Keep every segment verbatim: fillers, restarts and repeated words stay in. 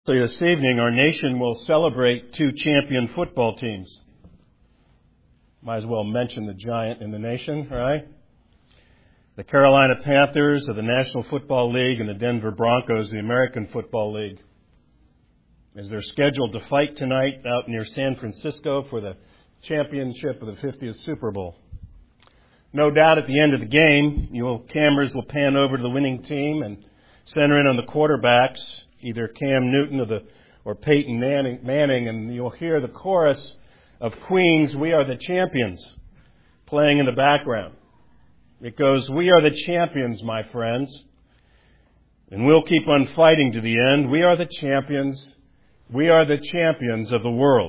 So this evening, our nation will celebrate two champion football teams. Might as well mention the giant in the nation, right? The Carolina Panthers of the National Football League and the Denver Broncos of the American Football League. As they're scheduled to fight tonight out near San Francisco for the championship of the fiftieth Super Bowl. No doubt at the end of the game, your cameras will pan over to the winning team and center in on the quarterbacks, either Cam Newton or, the, or Peyton Manning, Manning, and you'll hear the chorus of Queen's "We Are the Champions" playing in the background. It goes, "We are the champions, my friends, and we'll keep on fighting to the end. We are the champions. We are the champions of the world."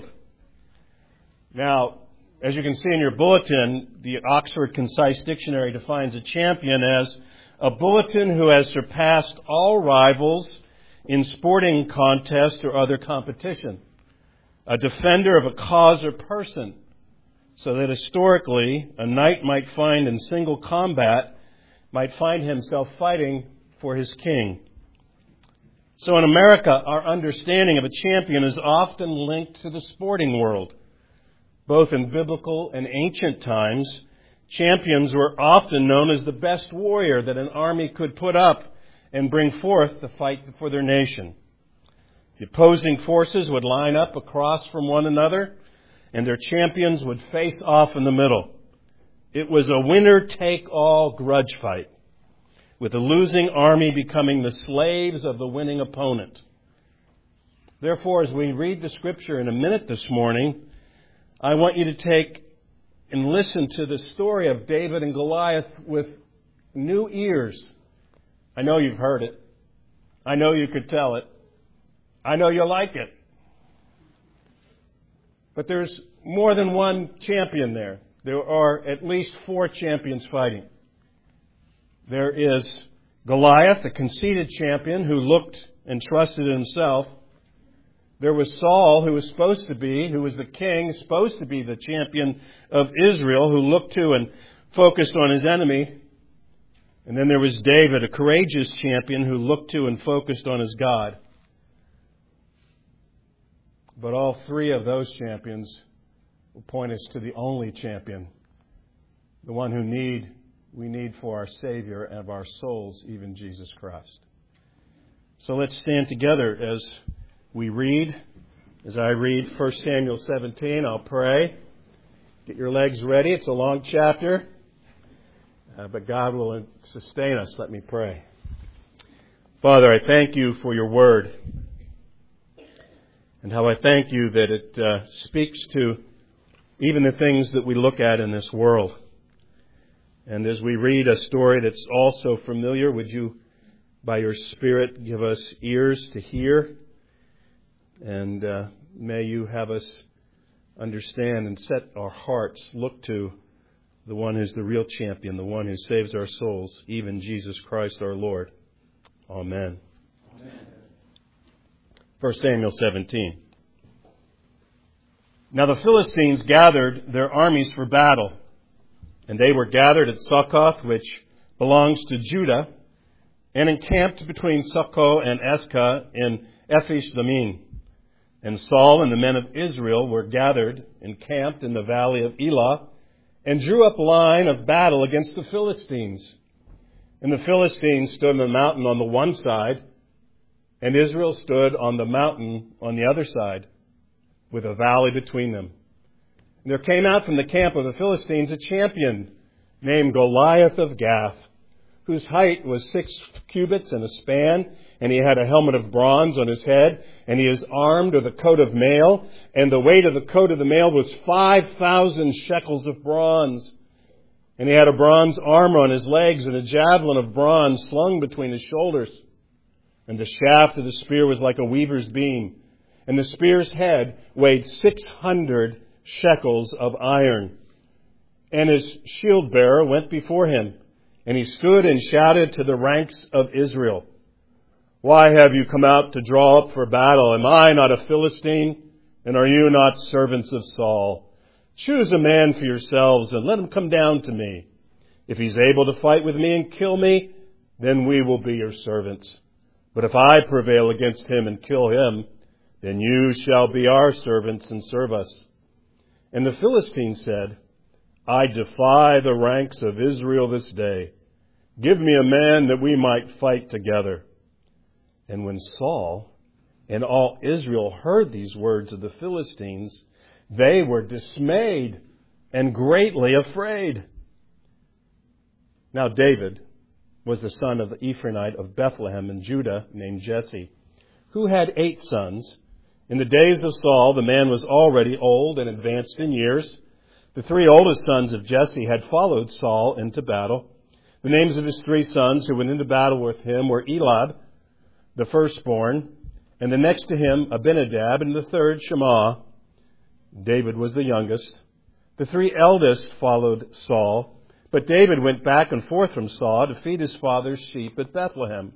Now, as you can see in your bulletin, the Oxford Concise Dictionary defines a champion as a bulletin who has surpassed all rivals in sporting contest or other competition, a defender of a cause or person, so that historically a knight might find in single combat, might find himself fighting for his king. So in America, our understanding of a champion is often linked to the sporting world. Both in biblical and ancient times, champions were often known as the best warrior that an army could put up and bring forth to fight for their nation. The opposing forces would line up across from one another, and their champions would face off in the middle. It was a winner-take-all grudge fight, with the losing army becoming the slaves of the winning opponent. Therefore, as we read the Scripture in a minute this morning, I want you to take and listen to the story of David and Goliath with new ears. I know you've heard it. I know you could tell it. I know you like it. But there's more than one champion there. There are at least four champions fighting. There is Goliath, a conceited champion who looked and trusted in himself. There was Saul, who was supposed to be, who was the king, supposed to be the champion of Israel, who looked to and focused on his enemy. And then there was David, a courageous champion who looked to and focused on his God. But all three of those champions will point us to the only champion, the one who need we need for our Savior and of our souls, even Jesus Christ. So let's stand together as we read. As I read First Samuel seventeen, I'll pray. Get your legs ready. It's a long chapter. Uh, but God will sustain us. Let me pray. Father, I thank you for your word. And how I thank you that it uh, speaks to even the things that we look at in this world. And as we read a story that's also familiar, would you, by your Spirit, give us ears to hear? And uh, may you have us understand and set our hearts, look to the one who's the real champion, the one who saves our souls, even Jesus Christ our Lord. Amen. Amen. First Samuel seventeen. Now the Philistines gathered their armies for battle, and they were gathered at Succoth, which belongs to Judah, and encamped between Succoth and Escah in Ephish Dammim. And Saul and the men of Israel were gathered, encamped in the valley of Elah, and drew up line of battle against the Philistines. And the Philistines stood on the mountain on the one side, and Israel stood on the mountain on the other side, with a valley between them. And there came out from the camp of the Philistines a champion named Goliath of Gath, whose height was six cubits and a span, and he had a helmet of bronze on his head, and he is armed with a coat of mail, and the weight of the coat of the mail was five thousand shekels of bronze. And he had a bronze armor on his legs, and a javelin of bronze slung between his shoulders. And the shaft of the spear was like a weaver's beam, and the spear's head weighed six hundred shekels of iron. And his shield bearer went before him, and he stood and shouted to the ranks of Israel, "Why have you come out to draw up for battle? Am I not a Philistine? And are you not servants of Saul? Choose a man for yourselves and let him come down to me. If he's able to fight with me and kill me, then we will be your servants. But if I prevail against him and kill him, then you shall be our servants and serve us." And the Philistine said, "I defy the ranks of Israel this day. Give me a man that we might fight together." And when Saul and all Israel heard these words of the Philistines, they were dismayed and greatly afraid. Now David was the son of the Ephraimite of Bethlehem in Judah named Jesse, who had eight sons. In the days of Saul, the man was already old and advanced in years. The three oldest sons of Jesse had followed Saul into battle. The names of his three sons who went into battle with him were Eliab, the firstborn, and the next to him Abinadab, and the third Shammah. David was the youngest. The three eldest followed Saul, but David went back and forth from Saul to feed his father's sheep at Bethlehem.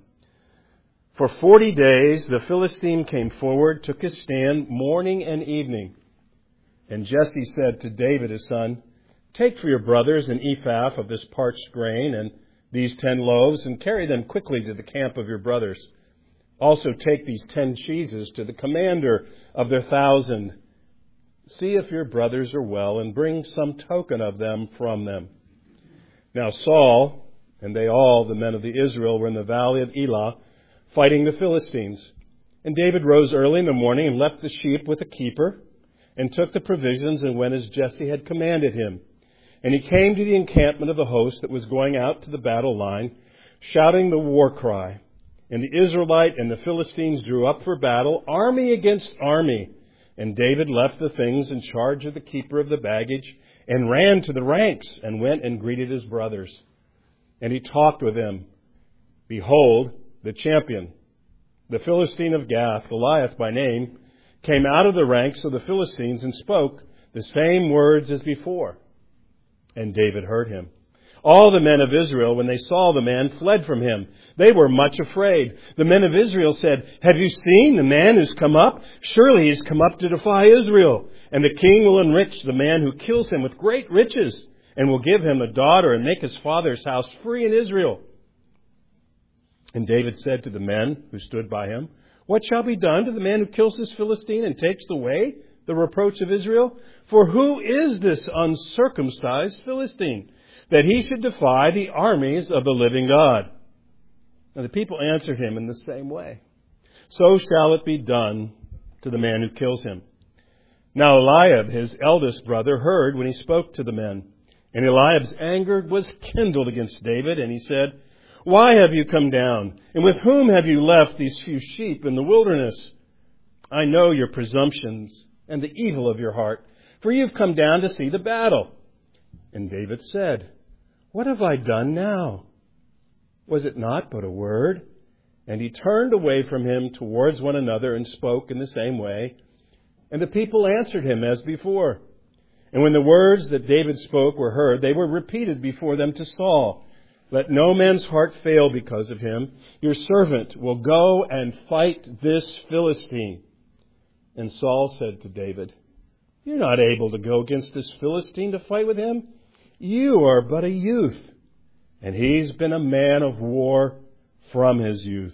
For forty days the Philistine came forward, took his stand morning and evening. And Jesse said to David his son, "Take for your brothers an ephah of this parched grain and these ten loaves, and carry them quickly to the camp of your brothers. Also take these ten cheeses to the commander of their thousand. See if your brothers are well, and bring some token of them from them." Now Saul and they all, the men of the Israel, were in the valley of Elah, fighting the Philistines. And David rose early in the morning and left the sheep with a keeper, and took the provisions and went as Jesse had commanded him. And he came to the encampment of the host that was going out to the battle line, shouting the war cry. And the Israelite and the Philistines drew up for battle, army against army. And David left the things in charge of the keeper of the baggage, and ran to the ranks, and went and greeted his brothers. And he talked with them. Behold, the champion, the Philistine of Gath, Goliath by name, came out of the ranks of the Philistines and spoke the same words as before. And David heard him. All the men of Israel, when they saw the man, fled from him. They were much afraid. The men of Israel said, "Have you seen the man who's come up? Surely he's come up to defy Israel. And the king will enrich the man who kills him with great riches, and will give him a daughter and make his father's house free in Israel." And David said to the men who stood by him, "What shall be done to the man who kills this Philistine and takes away the reproach of Israel? For who is this uncircumcised Philistine, that he should defy the armies of the living God?" And the people answered him in the same way, "So shall it be done to the man who kills him." Now Eliab, his eldest brother, heard when he spoke to the men. And Eliab's anger was kindled against David, and he said, "Why have you come down? And with whom have you left these few sheep in the wilderness? I know your presumptions and the evil of your heart, for you have come down to see the battle." And David said, "What have I done now? Was it not but a word?" And he turned away from him towards one another and spoke in the same way. And the people answered him as before. And when the words that David spoke were heard, they were repeated before them to Saul. "Let no man's heart fail because of him. Your servant will go and fight this Philistine." And Saul said to David, "You're not able to go against this Philistine to fight with him. You are but a youth, and he's been a man of war from his youth."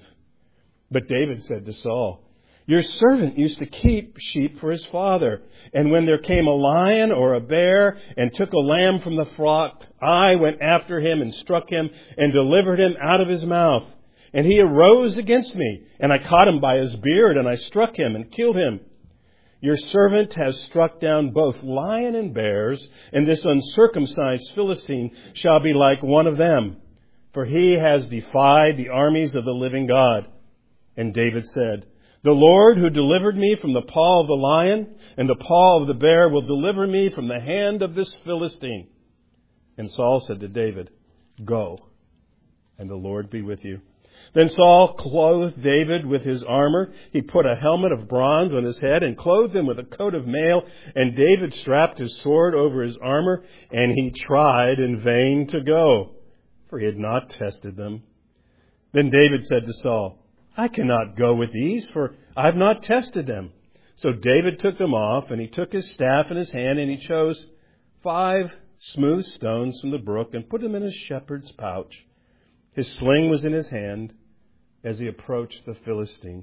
But David said to Saul, "Your servant used to keep sheep for his father, and when there came a lion or a bear and took a lamb from the flock, I went after him and struck him and delivered him out of his mouth. And he arose against me, and I caught him by his beard, and I struck him and killed him. Your servant has struck down both lion and bears, and this uncircumcised Philistine shall be like one of them, for he has defied the armies of the living God." And David said, "The Lord who delivered me from the paw of the lion and the paw of the bear will deliver me from the hand of this Philistine." And Saul said to David, "Go, and the Lord be with you." Then Saul clothed David with his armor. He put a helmet of bronze on his head and clothed him with a coat of mail. And David strapped his sword over his armor, and he tried in vain to go, for he had not tested them. Then David said to Saul, "I cannot go with these, for I have not tested them." So David took them off, and he took his staff in his hand, and he chose five smooth stones from the brook and put them in his shepherd's pouch. His sling was in his hand, as he approached the Philistine.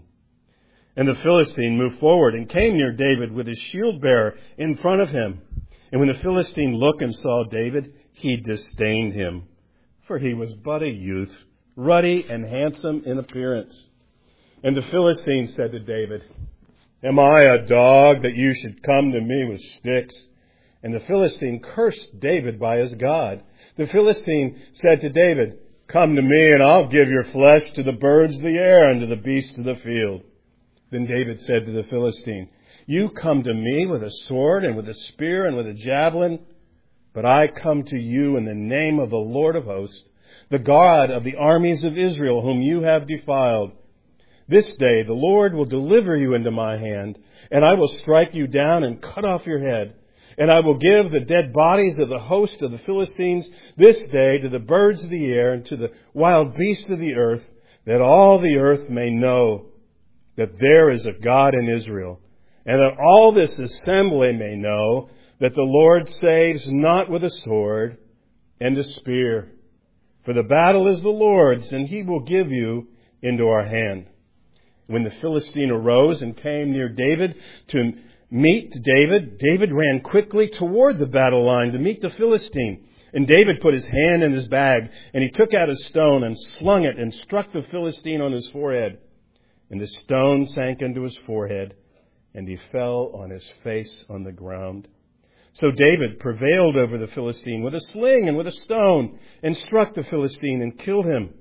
And the Philistine moved forward and came near David with his shield bearer in front of him. And when the Philistine looked and saw David, he disdained him, for he was but a youth, ruddy and handsome in appearance. And the Philistine said to David, "Am I a dog that you should come to me with sticks?" And the Philistine cursed David by his God. The Philistine said to David, "Come to me, and I'll give your flesh to the birds of the air and to the beasts of the field." Then David said to the Philistine, "You come to me with a sword and with a spear and with a javelin, but I come to you in the name of the Lord of hosts, the God of the armies of Israel, whom you have defiled. This day the Lord will deliver you into my hand, and I will strike you down and cut off your head. And I will give the dead bodies of the host of the Philistines this day to the birds of the air and to the wild beasts of the earth, that all the earth may know that there is a God in Israel, and that all this assembly may know that the Lord saves not with a sword and a spear. For the battle is the Lord's, and he will give you into our hand." When the Philistine arose and came near David to meet David, David ran quickly toward the battle line to meet the Philistine. And David put his hand in his bag, and he took out a stone and slung it and struck the Philistine on his forehead. And the stone sank into his forehead, and he fell on his face on the ground. So David prevailed over the Philistine with a sling and with a stone, and struck the Philistine and killed him.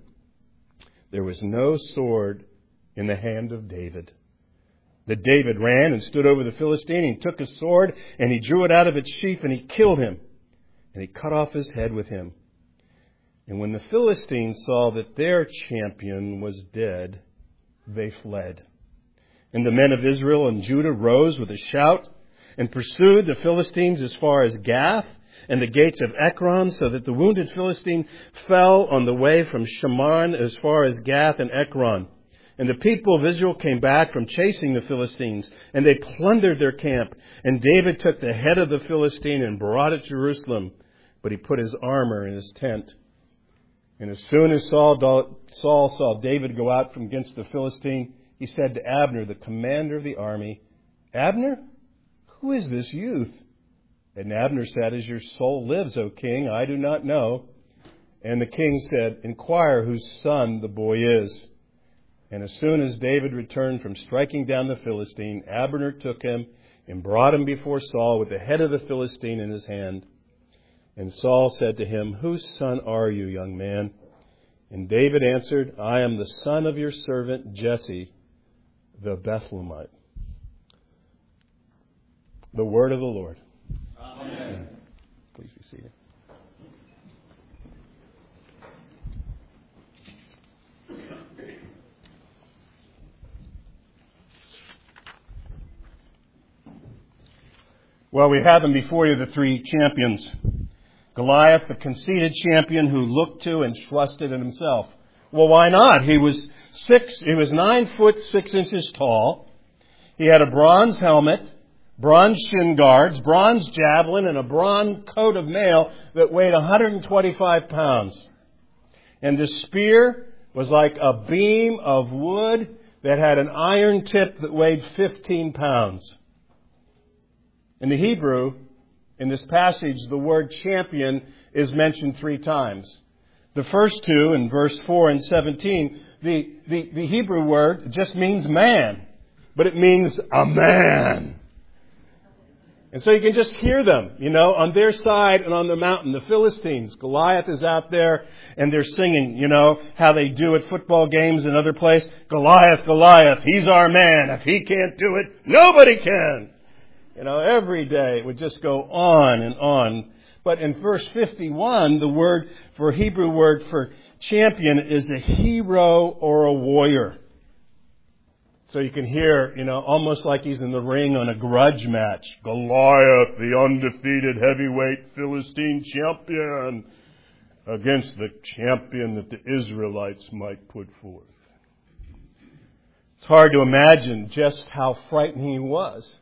There was no sword in the hand of David. That David ran and stood over the Philistine, and he took his sword, and he drew it out of its sheath, and he killed him, and he cut off his head with him. And when the Philistines saw that their champion was dead, they fled. And the men of Israel and Judah rose with a shout and pursued the Philistines as far as Gath and the gates of Ekron, so that the wounded Philistine fell on the way from Shaman as far as Gath and Ekron. And the people of Israel came back from chasing the Philistines, and they plundered their camp. And David took the head of the Philistine and brought it to Jerusalem, but he put his armor in his tent. And as soon as Saul, Saul saw David go out from against the Philistine, he said to Abner, the commander of the army, "Abner, who is this youth?" And Abner said, "As your soul lives, O king, I do not know." And the king said, "Inquire whose son the boy is." And as soon as David returned from striking down the Philistine, Abner took him and brought him before Saul with the head of the Philistine in his hand. And Saul said to him, "Whose son are you, young man?" And David answered, "I am the son of your servant Jesse, the Bethlehemite." The word of the Lord. Amen. Please be seated. Well, we have them before you, the three champions. Goliath, the conceited champion who looked to and trusted in himself. Well, why not? He was six, he was nine foot six inches tall. He had a bronze helmet, bronze shin guards, bronze javelin, and a bronze coat of mail that weighed one hundred twenty-five pounds. And the spear was like a beam of wood that had an iron tip that weighed fifteen pounds. In the Hebrew, in this passage, the word champion is mentioned three times. The first two, in verse four and seventeen, the, the, the Hebrew word just means man, but it means a man. And so you can just hear them, you know, on their side and on the mountain, the Philistines. Goliath is out there and they're singing, you know, how they do at football games and other places. Goliath, Goliath, he's our man. If he can't do it, nobody can. You know, every day it would just go on and on. But in verse fifty-one, the word for Hebrew word for champion is a hero or a warrior. So you can hear, you know, almost like he's in the ring on a grudge match. Goliath, the undefeated heavyweight Philistine champion, against the champion that the Israelites might put forth. It's hard to imagine just how frightening he was.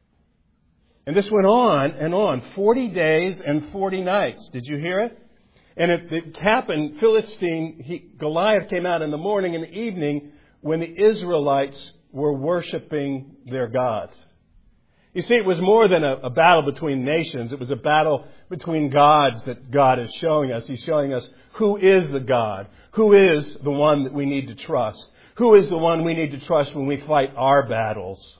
And this went on and on, forty days and forty nights. Did you hear it? And it, it happened, Philistine, he, Goliath came out in the morning and the evening when the Israelites were worshiping their gods. You see, it was more than a, a battle between nations. It was a battle between gods that God is showing us. He's showing us who is the God, who is the one that we need to trust, who is the one we need to trust when we fight our battles,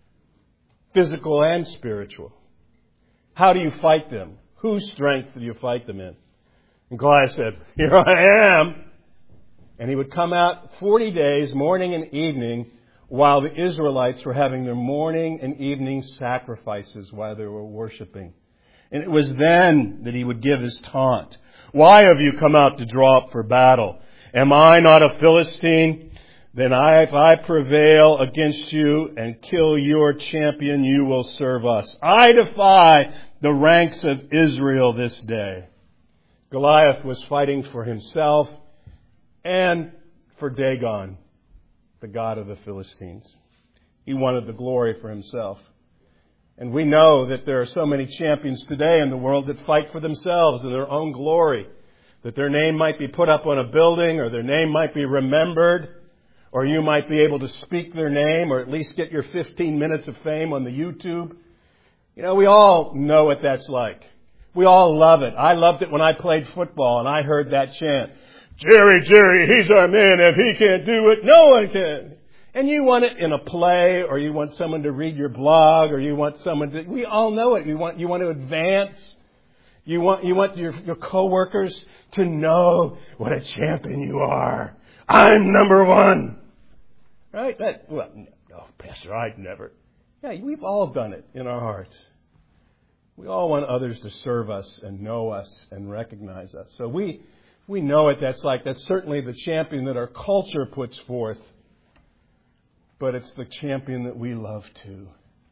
physical and spiritual. How do you fight them? Whose strength do you fight them in? And Goliath said, "Here I am." And he would come out forty days, morning and evening, while the Israelites were having their morning and evening sacrifices while they were worshiping. And it was then that he would give his taunt. "Why have you come out to draw up for battle? Am I not a Philistine? Then I, if I prevail against you and kill your champion, you will serve us. I defy the ranks of Israel this day." Goliath was fighting for himself and for Dagon, the god of the Philistines. He wanted the glory for himself. And we know that there are so many champions today in the world that fight for themselves and their own glory, that their name might be put up on a building, or their name might be remembered, or you might be able to speak their name, or at least get your fifteen minutes of fame on the YouTube. You know, we all know what that's like. We all love it. I loved it when I played football and I heard that chant, "Jerry, Jerry, he's our man. If he can't do it, no one can." And you want it in a play, or you want someone to read your blog, or you want someone to, we all know it. You want, you want to advance. You want, you want your, your coworkers to know what a champion you are. I'm number one. Right? That, well, no, Pastor, I'd never. Yeah, we've all done it in our hearts. We all want others to serve us and know us and recognize us. So we, we know what that's like. That's certainly the champion that our culture puts forth. But it's the champion that we love too.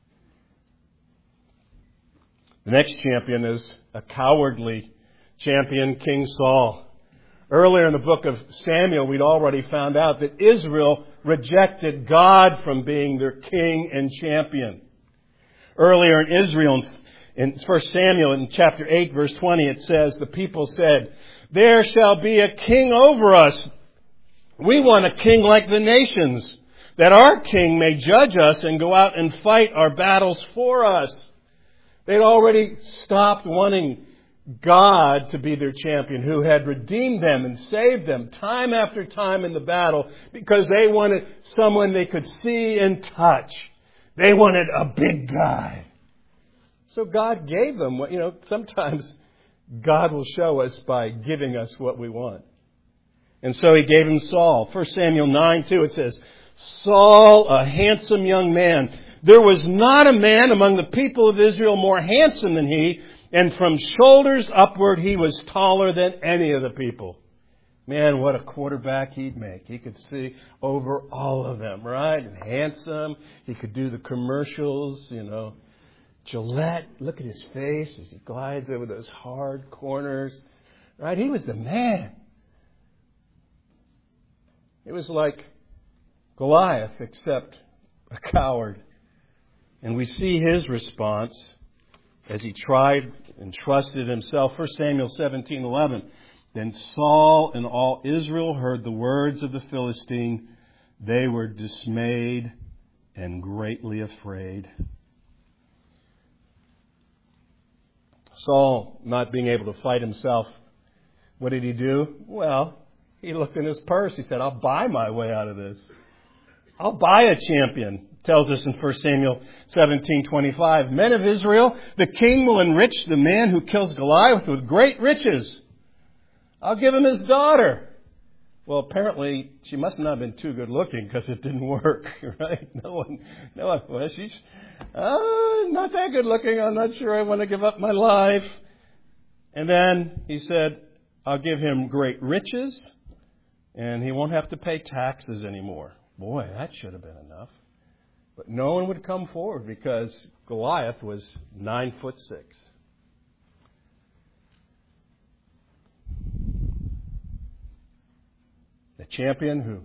The next champion is a cowardly champion, King Saul. Earlier in the book of Samuel, we'd already found out that Israel rejected God from being their king and champion. Earlier in Israel, in First Samuel, in chapter eight, verse twenty, it says, the people said, "There shall be a king over us. We want a king like the nations, that our king may judge us and go out and fight our battles for us." They'd already stopped wanting God to be their champion, who had redeemed them and saved them time after time in the battle, because they wanted someone they could see and touch. They wanted a big guy. So God gave them what, you know, sometimes God will show us by giving us what we want. And so he gave him Saul. First Samuel nine two, it says, "Saul, a handsome young man. There was not a man among the people of Israel more handsome than he, and from shoulders upward he was taller than any of the people." Man, what a quarterback he'd make. He could see over all of them, right? And handsome. He could do the commercials, you know. Gillette, look at his face as he glides over those hard corners. Right? He was the man. It was like Goliath, except a coward. And we see his response as he tried and trusted himself. First Samuel seventeen eleven. "Then Saul and all Israel heard the words of the Philistine. They were dismayed and greatly afraid." Saul, not being able to fight himself, what did he do? Well, he looked in his purse. He said, "I'll buy my way out of this. I'll buy a champion." It tells us in First Samuel seventeen twenty-five, "Men of Israel, the king will enrich the man who kills Goliath with great riches. I'll give him his daughter." Well, apparently she must not have been too good looking, because it didn't work, right? No one, no one, well, she's uh, not that good looking. I'm not sure I want to give up my life. And then he said, "I'll give him great riches, and he won't have to pay taxes anymore." Boy, that should have been enough. But no one would come forward, because Goliath was nine foot six. The champion who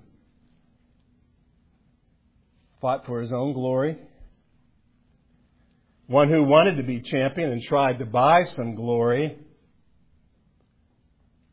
fought for his own glory. One who wanted to be champion and tried to buy some glory.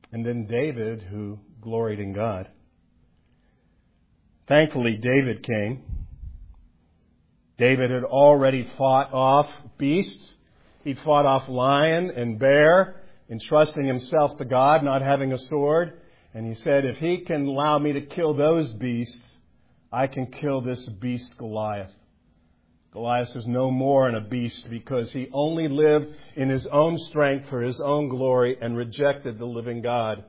and then David, who gloried in God. Thankfully, David came. David had already fought off beasts. He fought off lion and bear, entrusting himself to God, not having a sword. And he said, if he can allow me to kill those beasts, I can kill this beast Goliath. Goliath is no more than a beast because he only lived in his own strength for his own glory and rejected the living God.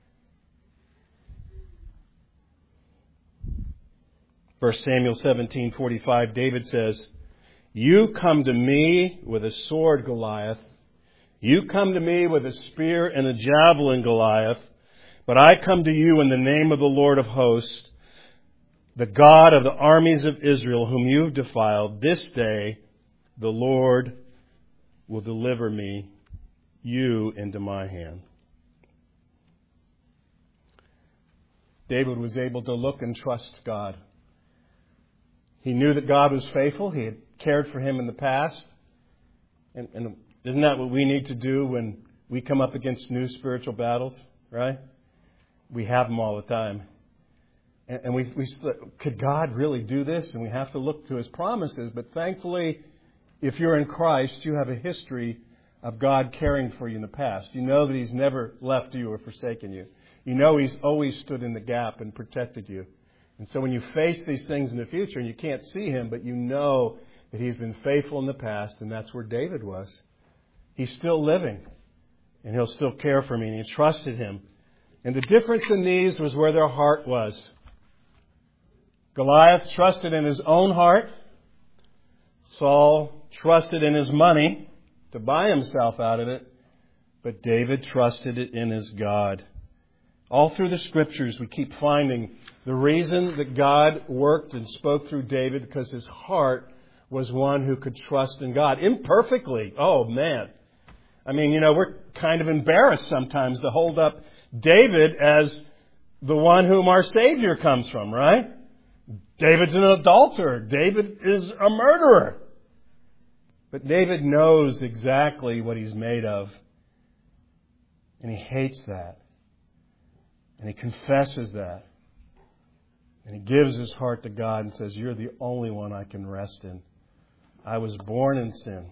First Samuel seventeen forty-five, David says, you come to me with a sword, Goliath. You come to me with a spear and a javelin, Goliath. But I come to you in the name of the Lord of hosts, the God of the armies of Israel, whom you've defiled. This day the Lord will deliver me, you, into my hand. David was able to look and trust God. He knew that God was faithful. He had cared for him in the past. And, and isn't that what we need to do when we come up against new spiritual battles, right? We have them all the time. And, and we, we could God really do this? And we have to look to His promises. But thankfully, if you're in Christ, you have a history of God caring for you in the past. You know that He's never left you or forsaken you. You know He's always stood in the gap and protected you. And so when you face these things in the future, and you can't see Him, but you know that He's been faithful in the past, and that's where David was. He's still living, and He'll still care for me, and he trusted Him. And the difference in these was where their heart was. Goliath trusted in his own heart. Saul trusted in his money to buy himself out of it. But David trusted it in his God. All through the Scriptures, we keep finding the reason that God worked and spoke through David, because his heart was one who could trust in God. Imperfectly. Oh, man. I mean, you know, we're kind of embarrassed sometimes to hold up David as the one whom our Savior comes from, right? David's an adulterer. David is a murderer. But David knows exactly what he's made of. And he hates that. And he confesses that. And he gives his heart to God and says, you're the only one I can rest in. I was born in sin.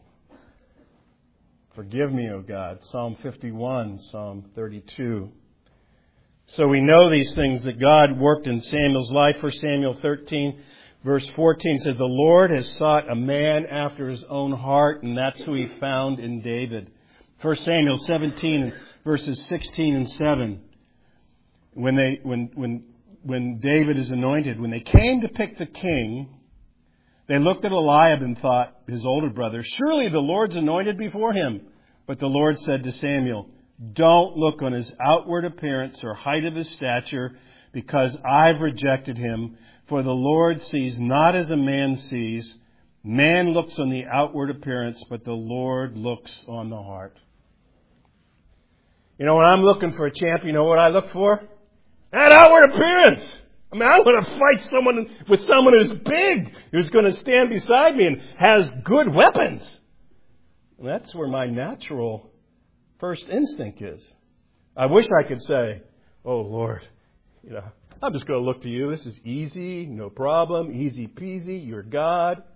Forgive me, O God. Psalm fifty-one, Psalm thirty-two. So we know these things, that God worked in Samuel's life. First Samuel thirteen, verse fourteen says, the Lord has sought a man after His own heart, and that's who He found in David. First Samuel seventeen, verses sixteen and seven. When they, when, when, when David is anointed, when they came to pick the king, they looked at Eliab and thought, his older brother, surely the Lord's anointed before him. But the Lord said to Samuel, don't look on his outward appearance or height of his stature, because I've rejected him. For the Lord sees not as a man sees. Man looks on the outward appearance, but the Lord looks on the heart. You know, when I'm looking for a champion, you know what I look for? That outward appearance. I mean, I want to fight someone with someone who's big, who's going to stand beside me and has good weapons. And that's where my natural first instinct is. I wish I could say, oh, Lord, you know, I'm just going to look to you. This is easy, no problem, easy peasy, you're God.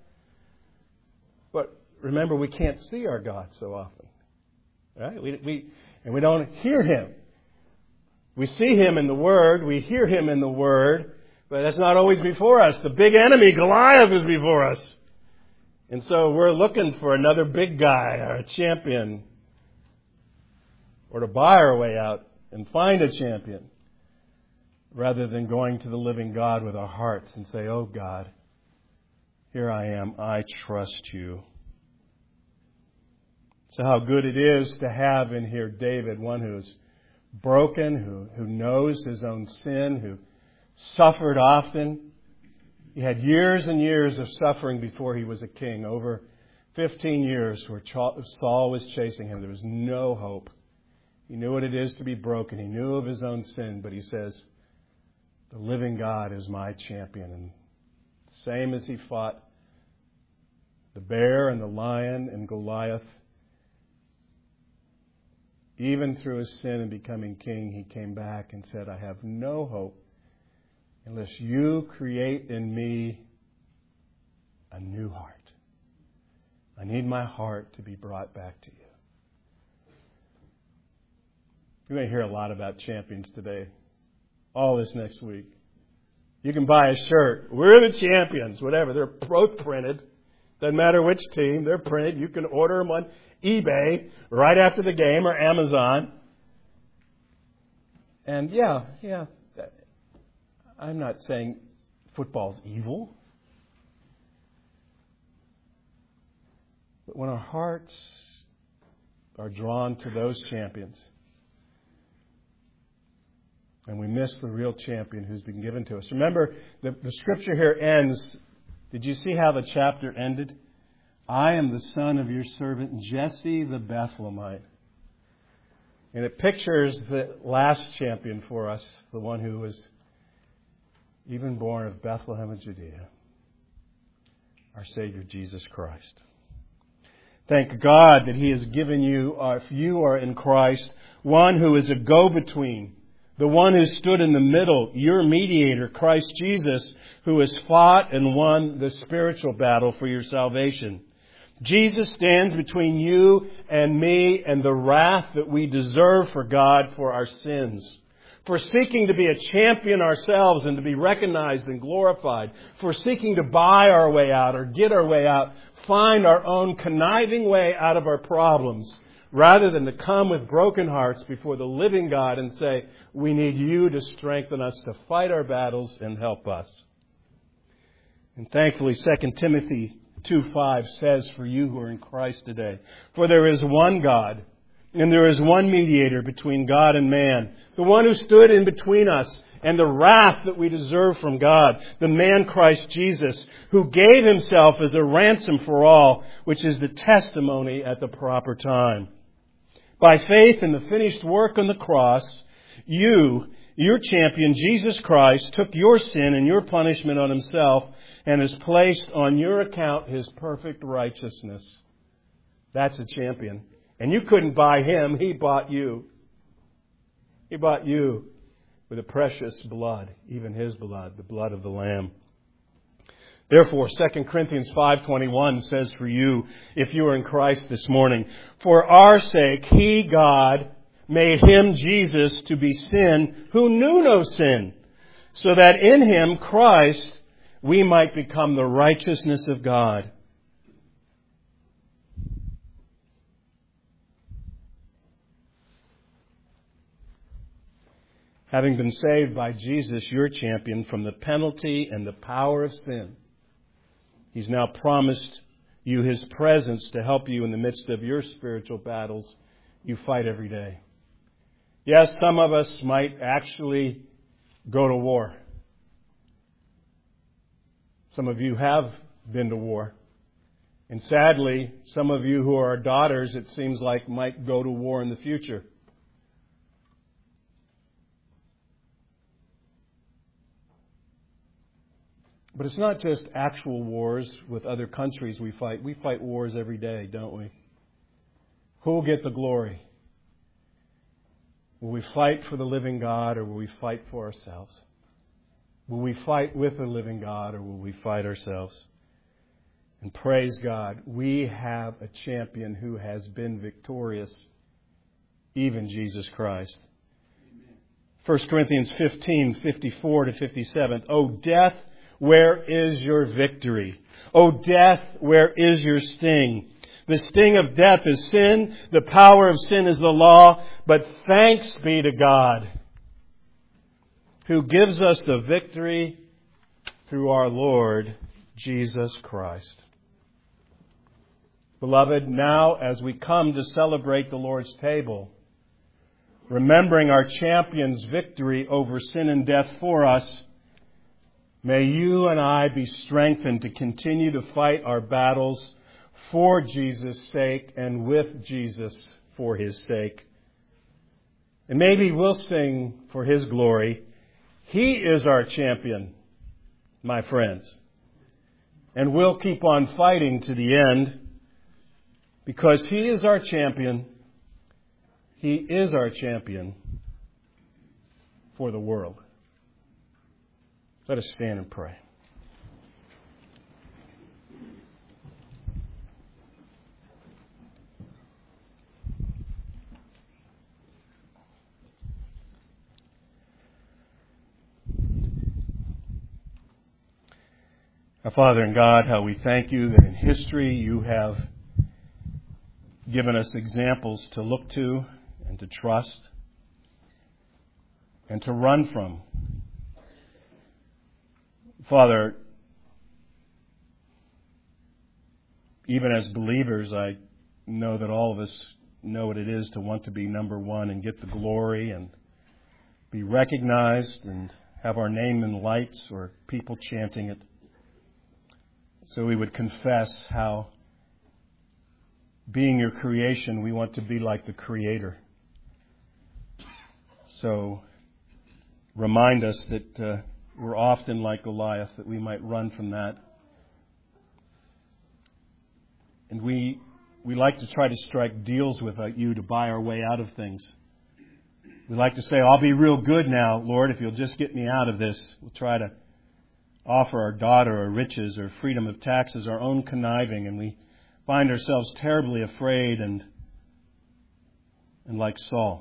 But remember, we can't see our God so often. Right? We, we, and we don't hear Him. We see Him in the Word, we hear Him in the Word, but that's not always before us. The big enemy, Goliath, is before us. And so we're looking for another big guy or a champion, or to buy our way out and find a champion, rather than going to the living God with our hearts and say, oh God, here I am, I trust you. So how good it is to have in here David, one who's broken, who, who knows his own sin, who suffered often. He had years and years of suffering before he was a king. Over fifteen years where Saul was chasing him. There was no hope. He knew what it is to be broken. He knew of his own sin, but he says, the living God is my champion. And same as he fought the bear and the lion and Goliath, even through his sin and becoming king, he came back and said, I have no hope unless you create in me a new heart. I need my heart to be brought back to you. You're going to hear a lot about champions today. All this next week. You can buy a shirt. We're the champions, whatever. They're both printed. Doesn't matter which team. They're printed. You can order them on eBay right after the game or Amazon. And yeah, yeah. I'm not saying football's evil. But when our hearts are drawn to those champions, and we miss the real champion who's been given to us. Remember, the, the scripture here ends. Did you see how the chapter ended? I am the son of your servant Jesse the Bethlehemite. And it pictures the last champion for us, the one who was even born of Bethlehem of Judea, our Savior Jesus Christ. Thank God that He has given you, uh, if you are in Christ, one who is a go-between. The one who stood in the middle, your mediator, Christ Jesus, who has fought and won the spiritual battle for your salvation. Jesus stands between you and me and the wrath that we deserve for God for our sins. For seeking to be a champion ourselves and to be recognized and glorified. For seeking to buy our way out or get our way out. Find our own conniving way out of our problems. Rather than to come with broken hearts before the living God and say, we need you to strengthen us to fight our battles and help us. And thankfully, Second Timothy two five says for you who are in Christ today, for there is one God, and there is one mediator between God and man, the one who stood in between us and the wrath that we deserve from God, the man Christ Jesus, who gave Himself as a ransom for all, which is the testimony at the proper time. By faith in the finished work on the cross, you, your champion, Jesus Christ, took your sin and your punishment on Himself and has placed on your account His perfect righteousness. That's a champion. And you couldn't buy Him. He bought you. He bought you with a precious blood, even His blood, the blood of the Lamb. Therefore, Second Corinthians five twenty-one says for you, if you are in Christ this morning, for our sake, He, God, made Him, Jesus, to be sin who knew no sin, so that in Him, Christ, we might become the righteousness of God. Having been saved by Jesus, your champion, from the penalty and the power of sin, He's now promised you His presence to help you in the midst of your spiritual battles you fight every day. Yes, some of us might actually go to war. Some of you have been to war. And sadly, some of you who are daughters, it seems like, might go to war in the future. But it's not just actual wars with other countries we fight. We fight wars every day, don't we? Who will get the glory? Will we fight for the living God or will we fight for ourselves? Will we fight with the living God or will we fight ourselves? And praise God, we have a champion who has been victorious, even Jesus Christ. First Corinthians fifteen, fifty-four to fifty-seven. O death, where is your victory? O death, where is your sting? The sting of death is sin. The power of sin is the law. But thanks be to God, who gives us the victory through our Lord Jesus Christ. Beloved, now as we come to celebrate the Lord's table, remembering our champion's victory over sin and death for us, may you and I be strengthened to continue to fight our battles for Jesus' sake and with Jesus for His sake. And maybe we'll sing for His glory. He is our champion, my friends. And we'll keep on fighting to the end because He is our champion He is our champion for the world. Let us stand and pray. Our Father in God, how we thank you that in history you have given us examples to look to and to trust and to run from. Father, even as believers, I know that all of us know what it is to want to be number one and get the glory and be recognized and have our name in lights or people chanting it. So we would confess how, being your creation, we want to be like the Creator. So remind us that uh, we're often like Goliath, that we might run from that. And we we like to try to strike deals with you to buy our way out of things. We like to say, I'll be real good now, Lord, if you'll just get me out of this. We'll try to offer our daughter or riches or freedom of taxes, our own conniving, and we find ourselves terribly afraid and and like Saul.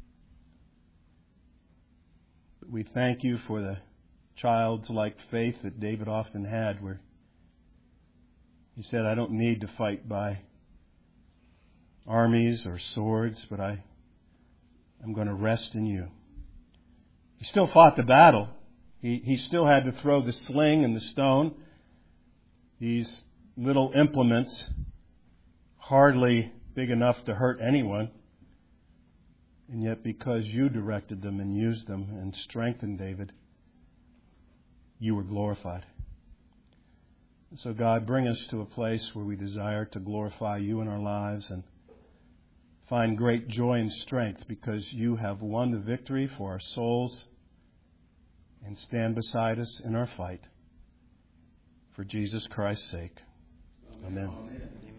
But we thank you for the childlike faith that David often had, where he said, I don't need to fight by armies or swords, but I, I'm going to rest in you. He still fought the battle. He, he still had to throw the sling and the stone, these little implements, hardly big enough to hurt anyone. And yet because you directed them and used them and strengthened David, you were glorified. And so God, bring us to a place where we desire to glorify you in our lives and find great joy and strength because you have won the victory for our souls and stand beside us in our fight. For Jesus Christ's sake. Amen. Amen.